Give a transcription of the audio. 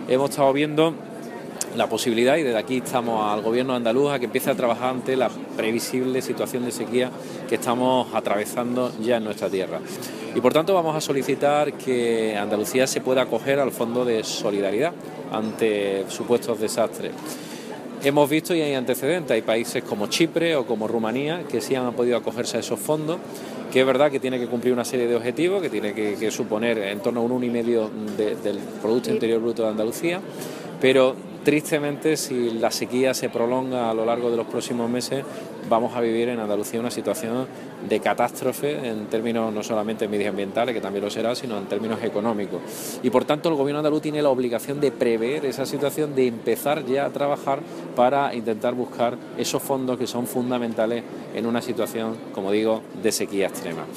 hemos estado viendo la posibilidad, y desde aquí estamos al gobierno andaluz a que empiece a trabajar ante la previsible situación de sequía que estamos atravesando ya en nuestra tierra. Y por tanto vamos a solicitar que Andalucía se pueda acoger al Fondo de Solidaridad ante supuestos desastres. Hemos visto y hay antecedentes, hay países como Chipre o como Rumanía que sí han podido acogerse a esos fondos, que es verdad que tiene que cumplir una serie de objetivos, que tiene que suponer en torno a un 1,5% del Producto Interior Bruto de Andalucía, pero tristemente, si la sequía se prolonga a lo largo de los próximos meses, vamos a vivir en Andalucía una situación de catástrofe en términos no solamente medioambientales, que también lo será, sino en términos económicos. Y por tanto el gobierno andaluz tiene la obligación de prever esa situación, de empezar ya a trabajar para intentar buscar esos fondos que son fundamentales en una situación, como digo, de sequía extrema.